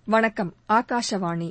வணக்கம். ஆகாஷவாணி.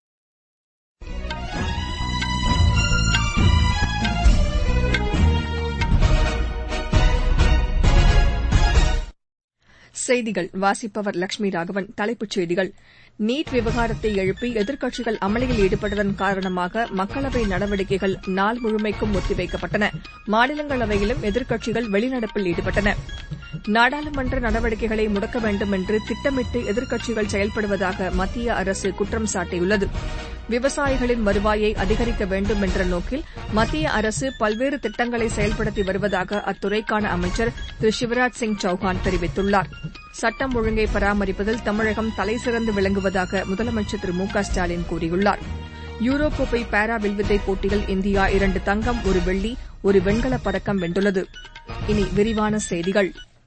செய்திகள் வாசிப்பவர் லட்சுமி ராகவன். தலைப்புச் செய்திகள்: நீட் விவகாரத்தை எழுப்பி எதிர்க்கட்சிகள் அமளியில் ஈடுபட்டதன் காரணமாக மக்களவை நடவடிக்கைகள் நாள் முழுமைக்கும் ஒத்திவைக்கப்பட்டன. மாநிலங்களவையிலும் எதிர்க்கட்சிகள் வெளிநடப்பில் ஈடுபட்டன. நாடாளுமன்ற நடவடிக்கைகளை முடக்க வேண்டும் என்று திட்டமிட்டு எதிர்க்கட்சிகள் செயல்படுவதாக மத்திய அரசு குற்றம் சாட்டியுள்ளது. விவசாயிகளின் வருவாயை அதிகரிக்க வேண்டும் என்ற நோக்கில் மத்திய அரசு பல்வேறு திட்டங்களை செயல்படுத்தி வருவதாக அத்துறைக்கான அமைச்சர் திரு சிவராஜ் சிங் சௌஹான் தெரிவித்துள்ளார். சட்டம் ஒழுங்கை பராமரிப்பதில் தமிழகம் தலைசிறந்து விளங்குவதாக முதலமைச்சர் திரு மு க ஸ்டாலின் கூறியுள்ளார். யூரோ கோப்பை பாரா வில்வித்தை போட்டியில் இந்தியா 2 தங்கம், 1 வெள்ளி, 1 வெண்கலப் பதக்கம் வென்றுள்ளது. இனி விரிவான செய்திகள்.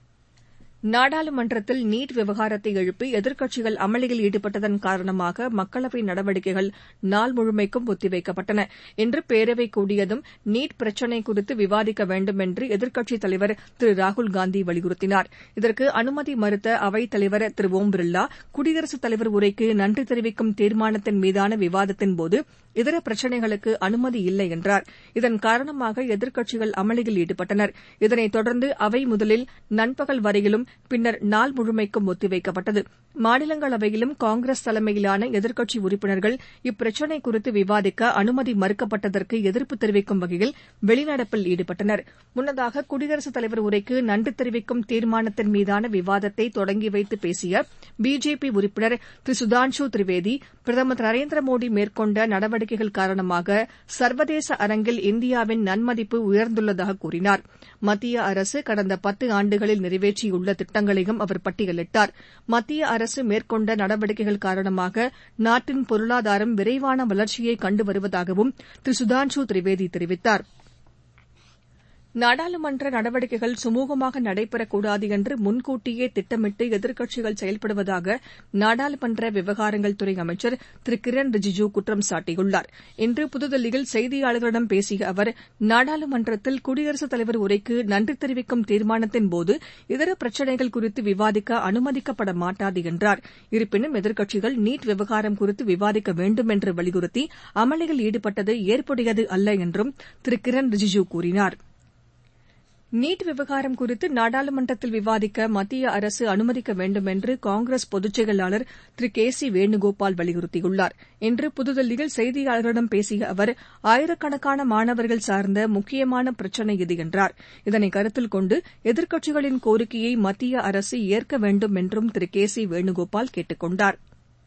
நாடாளுமன்றத்தில் நீட் விவகாரத்தை எழுப்பி எதிர்க்கட்சிகள் அமளியில் ஈடுபட்டதன் காரணமாக மக்களவை நடவடிக்கைகள் நாள் முழுமைக்கும் ஒத்திவைக்கப்பட்டன. இன்று பேரவை கூடியதும் நீட் பிரச்சினை குறித்து விவாதிக்க வேண்டும் என்று எதிர்க்கட்சித் தலைவர் திரு ராகுல்காந்தி வலியுறுத்தினார். இதற்கு அனுமதி மறுத்த அவைத் தலைவர் திரு ஓம் பிர்லா குடியரசுத் தலைவர் உரைக்கு நன்றி தெரிவிக்கும் தீர்மானத்தின் மீதான விவாதத்தின்போது இதர பிரச்சினைகளுக்கு அனுமதி இல்லை என்றார். இதன் காரணமாக எதிர்க்கட்சிகள் அமளியில் ஈடுபட்டனர். இதனைத் தொடர்ந்து அவை முதலில் நண்பகல் வரையிலும் பின்னர் நாள் முழுமைக்கும் ஒத்திவைக்கப்பட்டது. மாநிலங்களவையிலும் காங்கிரஸ் தலைமையிலான எதிர்க்கட்சி உறுப்பினர்கள் இப்பிரச்சினை குறித்து விவாதிக்க அனுமதி மறுக்கப்பட்டதற்கு எதிர்ப்பு தெரிவிக்கும் வகையில் வெளிநடப்பில் ஈடுபட்டனர். முன்னதாக குடியரசுத் தலைவர் உரைக்கு நன்றி தெரிவிக்கும் தீர்மானத்தின் மீதான விவாதத்தை தொடங்கி வைத்து பேசிய பிஜேபி உறுப்பினர் திரு சுதான்ஷு திரிவேதி, பிரதமர் திரு நரேந்திர மோடி மேற்கொண்ட நடவடிக்கைகள் காரணமாக சர்வதேச அரங்கில் இந்தியாவின் நன்மதிப்பு உயர்ந்துள்ளதாக கூறினார். மத்திய அரசு கடந்த 10 ஆண்டுகளில் நிறைவேற்றியுள்ள திட்டங்களையும் அவர் பட்டியலிட்டார். மத்திய அரசு மேற்கொண்ட நடவடிக்கைகள் காரணமாக நாட்டின் பொருளாதாரம் விரைவான வளர்ச்சியை கண்டு வருவதாகவும் திரு சுதான்ஷு திரிவேதி தெரிவித்தார். நாடாளுமன்ற நடவடிக்கைகள் சுமூகமாக நடைபெறக்கூடாது என்று முன்கூட்டியே திட்டமிட்டு எதிர்க்கட்சிகள் செயல்படுவதாக நாடாளுமன்ற விவகாரங்கள் துறை அமைச்சர் திரு கிரண் ரிஜிஜூ குற்றம் சாட்டியுள்ளார். இன்று புதுதில்லியில் செய்தியாளர்களிடம் பேசிய அவர், நாடாளுமன்றத்தில் குடியரசுத் தலைவர் உரைக்கு நன்றி தெரிவிக்கும் தீர்மானத்தின்போது இதர பிரச்சினைகள் குறித்து விவாதிக்க அனுமதிக்கப்பட மாட்டாது என்றார். இருப்பினும் எதிர்க்கட்சிகள் நீட் விவகாரம் குறித்து விவாதிக்க வேண்டும் என்று வலியுறுத்தி அமளியில் ஈடுபட்டது ஏற்புடையது அல்ல என்றும் திரு கிரண் ரிஜிஜூ கூறினார். நீட் விவகாரம் குறித்து நாடாளுமன்றத்தில் விவாதிக்க மத்திய அரசு அனுமதிக்க வேண்டும் என்று காங்கிரஸ் பொதுச் செயலாளர் திரு கே சி வேணுகோபால் வலியுறுத்தியுள்ளார். இன்று புதுதில்லியில் செய்தியாளர்களிடம் பேசிய அவர், ஆயிரக்கணக்கான மாணவர்கள் சார்ந்த முக்கியமான பிரச்சினை இது என்றார். இதனை கருத்தில் கொண்டு எதிர்க்கட்சிகளின் கோரிக்கையை மத்திய அரசு ஏற்க வேண்டும் என்றும் திரு கே சி வேணுகோபால் கேட்டுக் கொண்டார்.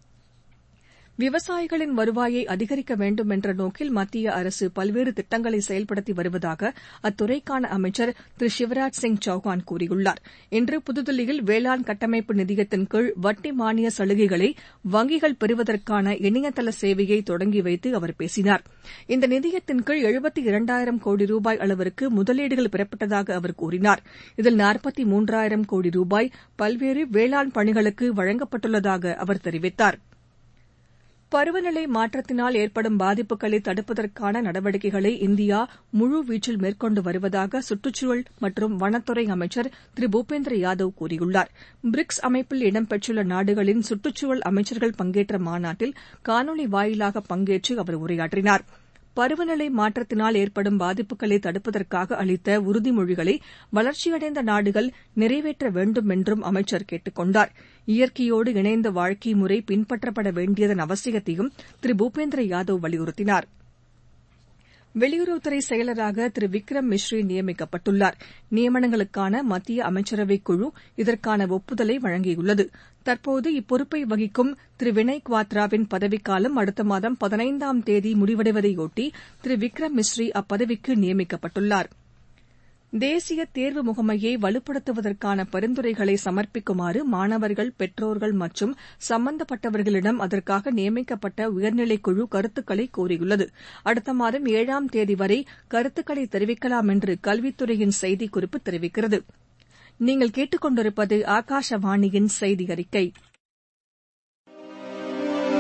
விவசாயிகளின் வருவாயை அதிகரிக்க வேண்டும் என்ற நோக்கில் மத்திய அரசு பல்வேறு திட்டங்களை செயல்படுத்தி வருவதாக அத்துறைக்கான அமைச்சர் திரு சிவராஜ் சிங் சௌஹான் கூறியுள்ளார். இன்று புதுதில்லியில் வேளாண் கட்டமைப்பு நிதியத்தின் கீழ் வட்டி மானிய சலுகைகளை வங்கிகள் பெறுவதற்கான இணையதள சேவையை தொடங்கி வைத்து அவர் பேசினார். இந்த நிதியத்தின் கீழ் 72,000 கோடி ரூபாய் அளவிற்கு முதலீடுகள் பெறப்பட்டதாக அவர் கூறினார். இதில் 43,000 கோடி ரூபாய் பல்வேறு வேளாண் பணிகளுக்கு வழங்கப்பட்டுள்ளதாக அவர் தெரிவித்தார். பருவநிலை மாற்றத்தினால் ஏற்படும் பாதிப்புகளை தடுப்பதற்கான நடவடிக்கைகளை இந்தியா முழுவீச்சில் மேற்கொண்டு வருவதாக சுற்றுச்சூழல் மற்றும் வனத்துறை அமைச்சர் திரு பூபேந்திர யாதவ் கூறியுள்ளார். பிரிக்ஸ் அமைப்பில் இடம்பெற்றுள்ள நாடுகளின் சுற்றுச்சூழல் அமைச்சர்கள் பங்கேற்ற மாநாட்டில் காணொலி வாயிலாக பங்கேற்று அவர் உரையாற்றினார். பருவநிலை மாற்றத்தினால் ஏற்படும் பாதிப்புகளை தடுப்பதற்காக அளித்த உறுதிமொழிகளை வளர்ச்சியடைந்த நாடுகள் நிறைவேற்ற வேண்டும் என்றும் அமைச்சர் கேட்டுக் கொண்டார். இயற்கையோடு இணைந்த வாழ்க்கை முறை பின்பற்றப்பட வேண்டியதன் அவசியத்தையும் திரு பூபேந்திர யாதவ் வலியுறுத்தினார். வெளியுறவுத்துறை செயலராக திரு விக்ரம் மிஸ்ரி நியமிக்கப்பட்டுள்ளார். நியமனங்களுக்கான மத்திய அமைச்சரவைக் குழு இதற்கான ஒப்புதலை வழங்கியுள்ளது. தற்போது இப்பொறுப்பை வகிக்கும் திரு வினய் குவாத்ராவின் பதவிக்காலம் அடுத்த மாதம் 15ஆம் தேதி முடிவடைவதையொட்டி திரு விக்ரம் மிஸ்ரி அப்பதவிக்கு நியமிக்கப்பட்டுள்ளார். தேசிய தேர்வு முகமையை வலுப்படுத்துவதற்கான பரிந்துரைகளை சமர்ப்பிக்குமாறு மாணவர்கள், பெற்றோர்கள் மற்றும் சம்பந்தப்பட்டவர்களிடம் அதற்காக நியமிக்கப்பட்ட உயர்நிலைக் குழு கருத்துக்களை கோரியுள்ளது. அடுத்த மாதம் 7ஆம் தேதி வரை கருத்துக்களை தெரிவிக்கலாம் என்று கல்வித்துறையின் செய்திக்குறிப்பு தெரிவிக்கிறது. நீங்கள் கேட்டுக் கொண்டிருப்பது ஆகாஷவாணியின் செய்தி அறிக்கை.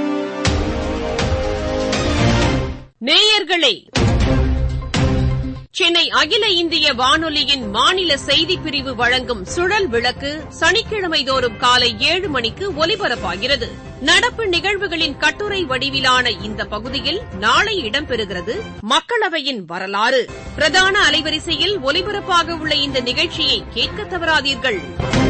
நேயர்களே, சென்னை அகில இந்திய வானொலியின் மாநில செய்திப்பிரிவு வழங்கும் சுழல் விளக்கு சனிக்கிழமை தோறும் காலை 7 மணிக்கு ஒலிபரப்பாகிறது. நடப்பு நிகழ்வுகளின் கட்டுரை வடிவிலான இந்த பகுதியில் நாளை இடம்பெறுகிறது மக்களவையின் வரலாறு. பிரதான அலைவரிசையில் ஒலிபரப்பாக உள்ள இந்த நிகழ்ச்சியை கேட்க தவறாதீர்கள்.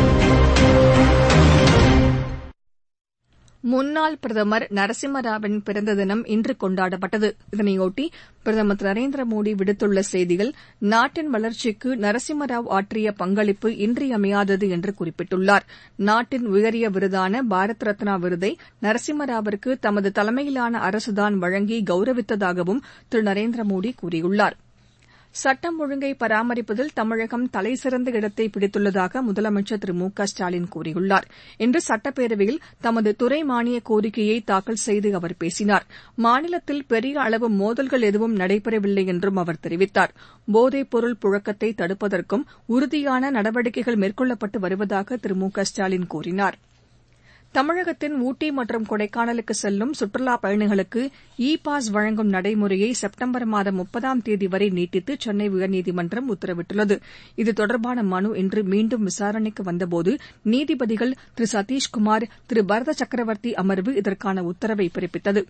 முன்னாள் பிரதமர் நரசிம்மராவின் பிறந்த தினம் இன்று கொண்டாடப்பட்டது. இதனையொட்டி பிரதமர் திரு நரேந்திர மோடி விடுத்துள்ள செய்தியில், நாட்டின் வளர்ச்சிக்கு நரசிம்மராவ் ஆற்றிய பங்களிப்பு இன்றியமையாதது என்று குறிப்பிட்டுள்ளார். நாட்டின் உயரிய விருதான பாரத் ரத்னா விருதை நரசிம்மராவிற்கு தமது தலைமையிலான அரசுதான் வழங்கி கௌரவித்ததாகவும் திரு நரேந்திர மோடி கூறியுள்ளார். சட்டம் ஒழுங்கை பராமரிப்பதில் தமிழகம் தலைசிறந்த இடத்தை பிடித்துள்ளதாக முதலமைச்சர் திரு மு க ஸ்டாலின் கூறியுள்ளார். இன்று சட்டப்பேரவையில் தமது துறை மானிய கோரிக்கையை தாக்கல் செய்து அவர் பேசினார். மாநிலத்தில் பெரிய அளவு மோதல்கள் எதுவும் நடைபெறவில்லை என்றும் அவர் தெரிவித்தார். போதைப் பொருள் புழக்கத்தை தடுப்பதற்கும் உறுதியான நடவடிக்கைகள் மேற்கொள்ளப்பட்டு வருவதாக திரு மு க ஸ்டாலின் கூறினார். தமிழகத்தின் ஊட்டி மற்றும் கொடைக்கானலுக்கு செல்லும் சுற்றுலாப் பயணிகளுக்கு இ பாஸ் வழங்கும் நடைமுறையை செப்டம்பர் மாதம் 30ஆம் தேதி வரை நீட்டித்து சென்னை உயர்நீதிமன்றம் உத்தரவிட்டுள்ளது. இது தொடர்பான மனு இன்று மீண்டும் விசாரணைக்கு வந்தபோது நீதிபதிகள் திரு சதீஷ்குமார், திரு பரத சக்கரவர்த்தி அமர்வு இதற்கான உத்தரவை பிறப்பித்தது.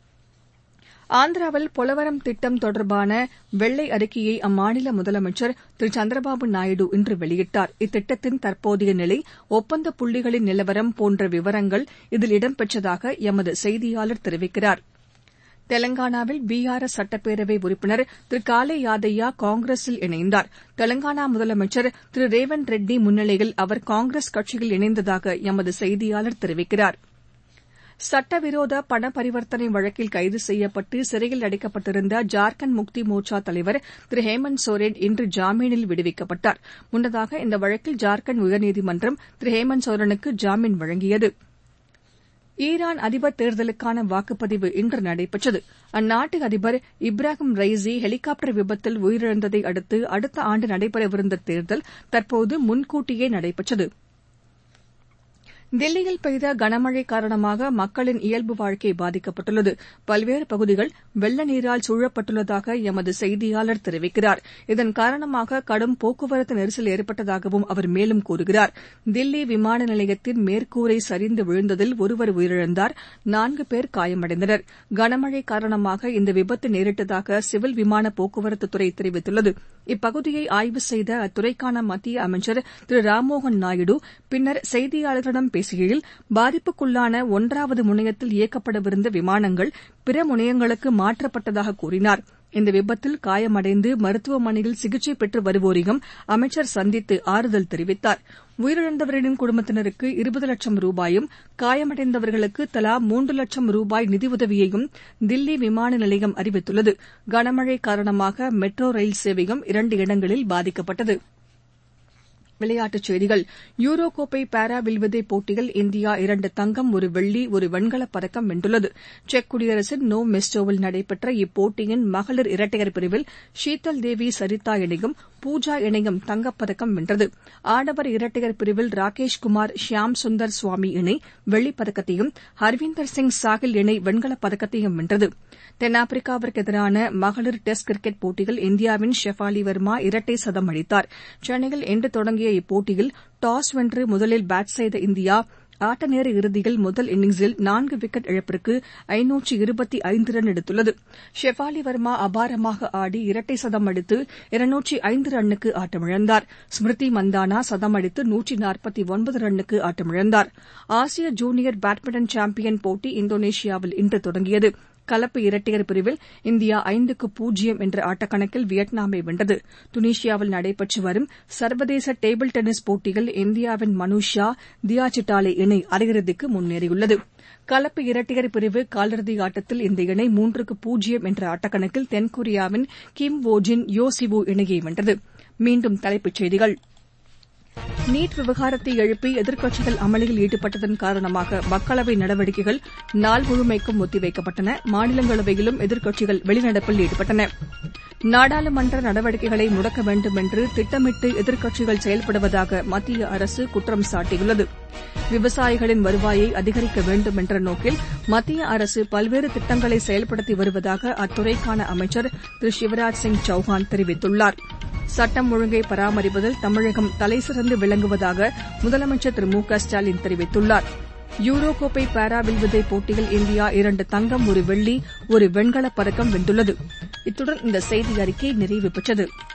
ஆந்திராவில் போலவரம் திட்டம் தொடர்பான வெள்ளை அறிக்கையை அம்மாநில முதலமைச்சர் திரு சந்திரபாபு நாயுடு இன்று வெளியிட்டார். இத்திட்டத்தின் தற்போதைய நிலை, ஒப்பந்த புள்ளிகளின் நிலவரம் போன்ற விவரங்கள் இதில் இடம்பெற்றதாக எமது செய்தியாளர் தெரிவிக்கிறார். தெலங்கானாவில் பிஆர்எஸ் சட்டப்பேரவை உறுப்பினர் திரு காலே யாதையா காங்கிரஸில் இணைந்தார். தெலங்கானா முதலமைச்சர் திரு ரேவந்த் ரெட்டி முன்னிலையில் அவர் காங்கிரஸ் கட்சியில் இணைந்ததாக எமது செய்தியாளர் தெரிவிக்கிறார். சட்டவிரோத பண பரிவர்த்தனை வழக்கில் கைது செய்யப்பட்டு சிறையில் அடைக்கப்பட்டிருந்த ஜார்க்கண்ட் முக்தி மோர்ச்சா தலைவர் திரு ஹேமந்த் சோரன் இன்று ஜாமீனில் விடுவிக்கப்பட்டார். முன்னதாக இந்த வழக்கில் ஜார்க்கண்ட் உயர்நீதிமன்றம் திரு ஹேமந்த் சோரனுக்கு ஜாமீன் வழங்கியது. ஈரான் அதிபர் தேர்தலுக்கான வாக்குப்பதிவு இன்று நடைபெற்றது. அந்நாட்டு அதிபர் இப்ராஹிம் ரைசி ஹெலிகாப்டர் விபத்தில் உயிரிழந்ததை அடுத்து அடுத்த ஆண்டு நடைபெறவிருந்த தேர்தல் தற்போது முன்கூட்டியே நடைபெற்றது. தில்லியில் பெய்த கனமழை காரணமாக மக்களின் இயல்பு வாழ்க்கை பாதிக்கப்பட்டுள்ளது. பல்வேறு பகுதிகள் வெள்ள நீரால் சூழப்பட்டுள்ளதாக எமது செய்தியாளர் தெரிவிக்கிறார். இதன் காரணமாக கடும் போக்குவரத்து நெரிசல் ஏற்பட்டதாகவும் அவர் மேலும் கூறுகிறார். தில்லி விமான நிலையத்தின் மேற்கூரை சரிந்து விழுந்ததில் ஒருவர் உயிரிழந்தார், 4 பேர் காயமடைந்தனர். கனமழை காரணமாக இந்த விபத்து நேரிட்டதாக சிவில் விமான போக்குவரத்துத்துறை தெரிவித்துள்ளது. இப்பகுதியை ஆய்வு செய்த அத்துறைக்கான மத்திய அமைச்சர் திரு ராம்மோகன் நாயுடு பின்னர் செய்தியாளர்களிடம் பேசுகையில், பாதிப்புக்குள்ளான 1வது முனையத்தில் இயக்கப்படவிருந்த விமானங்கள் பிற முனையங்களுக்கு மாற்றப்பட்டதாக கூறினார். இந்த விபத்தில் காயமடைந்து மருத்துவமனையில் சிகிச்சை பெற்று வருவோரையும் அமைச்சர் சந்தித்து ஆறுதல் தெரிவித்தார். உயிரிழந்தவர்களின் குடும்பத்தினருக்கு 20 லட்சம் ரூபாயும், காயமடைந்தவர்களுக்கு தலா 3 லட்சம் ரூபாய் நிதியுதவியையும் தில்லி விமான நிலையம் அறிவித்துள்ளது. கனமழை காரணமாக மெட்ரோ ரயில் சேவையும் 2 இடங்களில் பாதிக்கப்பட்டது. விளையாட்டுச் செய்திகள். யூரோ கோப்பை பாரா வில்வித்தை போட்டியில் இந்தியா 2 தங்கம், 1 வெள்ளி, 1 வெண்கலப் பதக்கம் வென்றுள்ளது. செக் குடியரசின் நோவ் மெஸ்டோவில் நடைபெற்ற இப்போட்டியின் மகளிர் இரட்டையர் பிரிவில் ஷீதல் தேவி சரிதா இணையும், பூஜா இணையும் தங்கப்பதக்கம் வென்றது. ஆடவர் இரட்டையர் பிரிவில் ராகேஷ்குமார் ஷியாம் சுந்தர் சுவாமி இணை வெள்ளிப் பதக்கத்தையும், ஹர்வீந்தர் சிங் சாஹில் இணை வெண்கலப் பதக்கத்தையும் வென்றது. தென்னாப்பிரிக்காவிற்கு எதிரான மகளிர் டெஸ்ட் கிரிக்கெட் போட்டியில் இந்தியாவின் ஷெஃபாலி வர்மா இரட்டை சதம் அடித்தார். சென்னையில் இன்று தொடங்கிய இப்போட்டியில் டாஸ் வென்று முதலில் பேட் செய்த இந்தியா ஆட்ட நேர இறுதியில் முதல் இன்னிங்ஸில் 4 விக்கெட் இழப்பிற்கு 525 ரன் எடுத்துள்ளது. ஷெஃபாலி வர்மா அபாரமாக ஆடி இரட்டை சதம் அடித்து 205 ரன்னுக்கு ஆட்டமிழந்தார். ஸ்மிருதி மந்தானா சதம் அடித்து 149 ரன்னுக்கு ஆட்டமிழந்தார். ஆசிய ஜூனியர் பேட்மிண்டன் சாம்பியன் போட்டி இந்தோனேஷியாவில் இன்று தொடங்கியது. கலப்பு இரட்டையர் பிரிவில் இந்தியா 5-0 என்ற ஆட்டக்கணக்கில் வியட்நாமை வென்றது. துனிஷியாவில் நடைபெற்று வரும் சர்வதேச டேபிள் டென்னிஸ் போட்டியில் இந்தியாவின் மனுஷா தியா சிட்டாலே இணை அரையிறுதிக்கு முன்னேறியுள்ளது. கலப்பு இரட்டையர் பிரிவு காலிறுதி ஆட்டத்தில் இந்த இணை 3-0 என்ற ஆட்டக்கணக்கில் தென்கொரியாவின் கிம் வோஜின் யோ சிவு இணையை வென்றது. மீண்டும் தலைப்புச் செய்திகள். நீட் விவகாரத்தை எழுப்பி எதிர்க்கட்சிகள் அமளியில் ஈடுபட்டதன் காரணமாக மக்களவை நடவடிக்கைகள் நாள் முழுமைக்கும் ஒத்திவைக்கப்பட்டன. மாநிலங்களவையிலும் எதிர்க்கட்சிகள் வெளிநடப்பில் ஈடுபட்டன. நாடாளுமன்ற நடவடிக்கைகளை முடக்க வேண்டும் என்று திட்டமிட்டு எதிர்க்கட்சிகள் செயல்படுவதாக மத்திய அரசு குற்றம் சாட்டியுள்ளது. விவசாயிகளின் வருவாயை அதிகரிக்க வேண்டும் என்ற நோக்கில் மத்திய அரசு பல்வேறு திட்டங்களை செயல்படுத்தி வருவதாக அத்துறைக்கான அமைச்சர் திரு சிவராஜ் சிங் சௌஹான் தெரிவித்துள்ளார். சட்டம் ஒழுங்கை பராமரிப்பதில் தமிழகம் தலைசிறந்து விளங்குவதாக முதலமைச்சர் திரு மு க ஸ்டாலின் தெரிவித்துள்ளார். யூரோ கோப்பை பாரா வில்வித்தை போட்டியில் இந்தியா 2 தங்கம், 1 வெள்ளி, 1 வெண்கலப் பதக்கம் வென்றுள்ளது. இத்துடன் இந்த செய்தி அறிக்கை நிறைவு பெற்றது.